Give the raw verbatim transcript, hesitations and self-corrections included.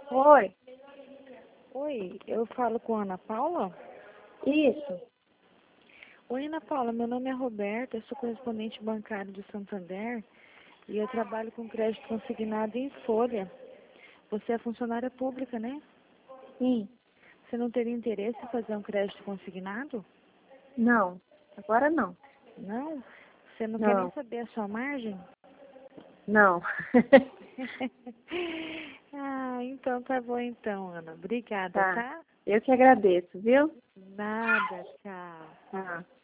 Oi, Oi, eu falo com a Ana Paula? isso. Oi, Ana Paula, meu nome é Roberta, eu sou correspondente bancário do Santander e eu trabalho com crédito consignado em folha. Você é funcionária pública, né? Sim. Você não teria interesse em fazer um crédito consignado? Não. Agora não. Não? Você não quer nem Não. saber a sua margem? Não. Ah, então tá bom então, Ana. Obrigada, Tá. tá? Eu que agradeço, viu? Nada, tchau. Tá.